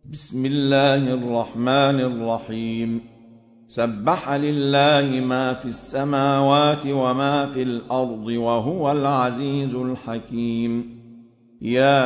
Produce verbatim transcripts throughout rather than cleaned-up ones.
بسم الله الرحمن الرحيم. سبح لله ما في السماوات وما في الأرض وهو العزيز الحكيم. يا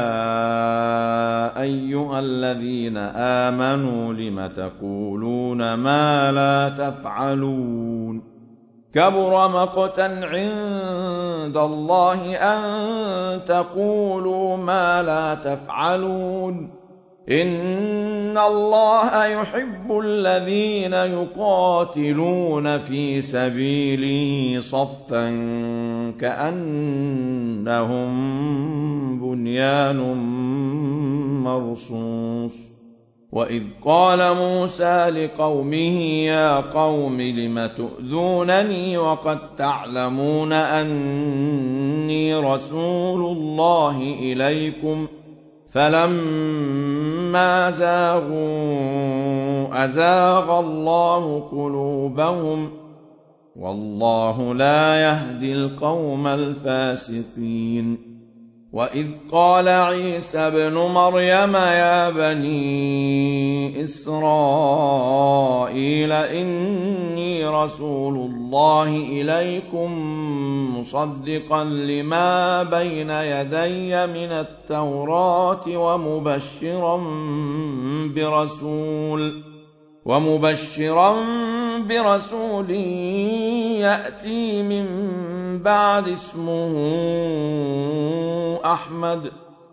أيها الذين آمنوا لم تقولون ما لا تفعلون؟ كبر مقتا عند الله أن تقولوا ما لا تفعلون. إن الله يحب الذين يقاتلون في سبيله صفا كأنهم بنيان مرصوص. وإذ قال موسى لقومه يا قوم لم تؤذونني وقد تعلمون أني رسول الله إليكم فلما زاغوا أزاغ الله قلوبهم والله لا يهدي القوم الفاسقين. وإذ قال عيسى ابن مريم يا بني إسرائيل إني رسول الله إليكم مصدقا لما بين يدي من التوراة ومبشرا برسول ومبشرا برسول يأتي من بعد اسمه أحمد.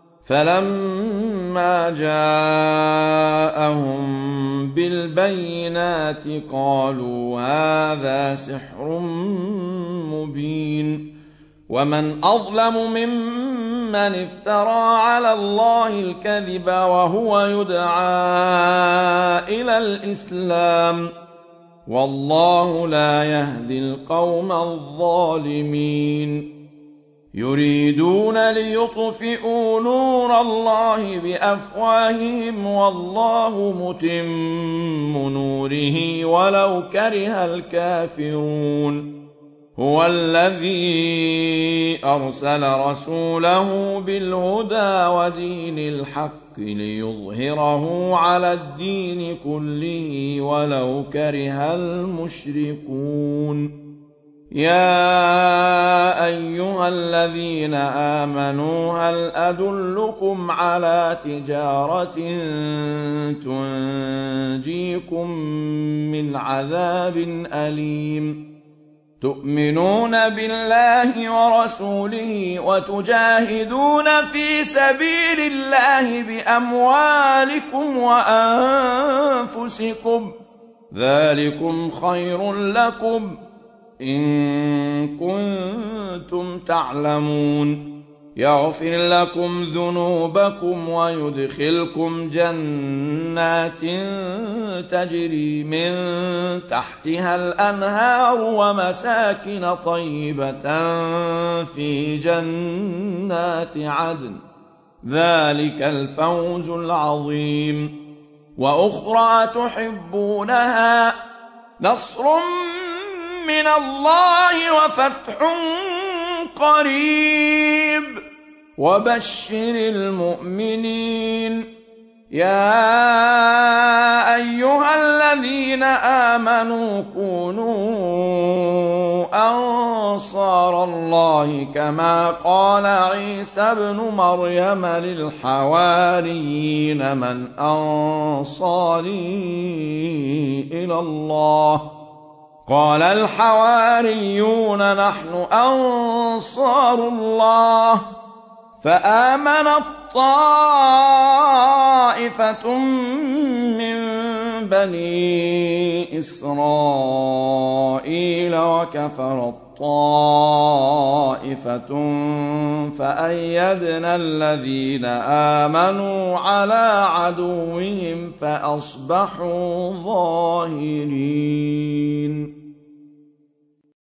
فلما جاءهم بالبينات قالوا هذا سحر مبين. ومن أظلم ممن افترى على الله الكذب وهو يدعى إلى الإسلام والله لا يهدي القوم الظالمين. يريدون ليطفئوا نور الله بأفواههم والله متم نوره ولو كره الكافرون. هو الذي أرسل رسوله بالهدى ودين الحق ليظهره على الدين كله ولو كره المشركون. يا أيها الذين آمنوا هل أدلكم على تجارة تنجيكم من عذاب أليم؟ تؤمنون بالله ورسوله وتجاهدون في سبيل الله بأموالكم وأنفسكم ذلكم خير لكم إن كنتم تعلمون. يغفر لكم ذنوبكم ويدخلكم جنات تجري من تحتها الأنهار ومساكن طيبة في جنات عدن ذلك الفوز العظيم. وأخرى تحبونها نصر من الله وفتح قريب وبشر المؤمنين. يا أيها الذين آمنوا كونوا أنصار الله كما قال عيسى ابن مريم للحواريين من أنصاري إلى الله؟ قال الحواريون نحن أنصار الله. فآمنت طائفة من بني إسرائيل وكفرت طائفة فأيدنا الذين آمنوا على عدوهم فأصبحوا ظاهرين.